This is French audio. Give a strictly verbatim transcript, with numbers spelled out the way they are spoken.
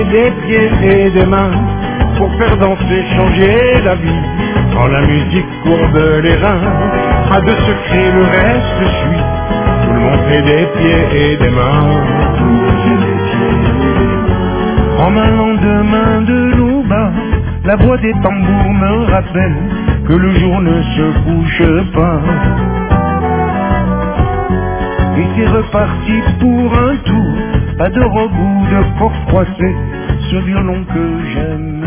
des pieds et des mains pour faire danser, changer la vie. Quand la musique courbe les reins, à de secrets le reste suit. Tout le monde fait des pieds et des mains. En un lendemain de l'Ouba, la voix des tambours me rappelle que le jour ne se couche pas. Et c'est reparti pour un tour, pas de robe ou de porc froissé, ce violon que j'aime